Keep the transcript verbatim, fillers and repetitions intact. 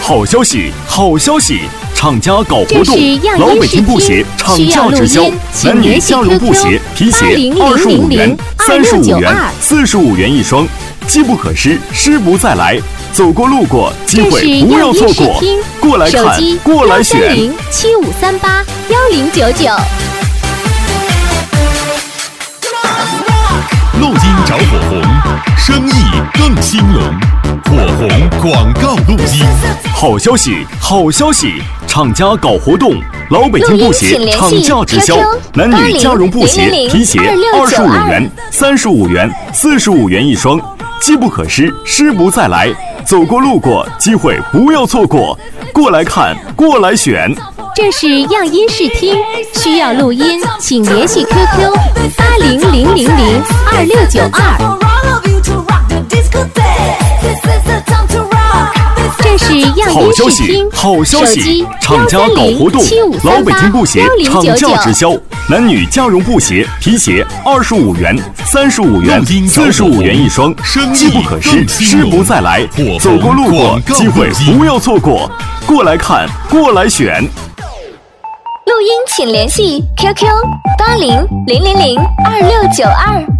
好消息，好消息！厂家搞活动，老北京布鞋厂价直销，男女加绒布鞋、皮鞋二十五元、三十五元、四十五元一双，机不可失，失不再来。走过路过，机会不要错过，过来看，过来选。 七五三八幺零九九。 路金找火红，生意更兴隆。火红广告路金。 好消息，好消息！厂家搞活动，老北京布鞋厂价直销，男女加绒布鞋、皮鞋二十五元、三十五元、四十五元一双，机不可失，失不再来。走过路过，机会不要错过，过来看，过来选。 这是样音视听，需要录音，请联系 Q Q 八零零零零二六九二。这是样音视听， 好消息！厂家搞活动，老北京布鞋厂价直销，男女加绒布鞋、皮鞋二十五元、三十五元、四十五元一双，机不可失，失不再来。走过路过，机会不要错过，过来看，过来选。 录音请联系 Q Q 八零零零零二六九二。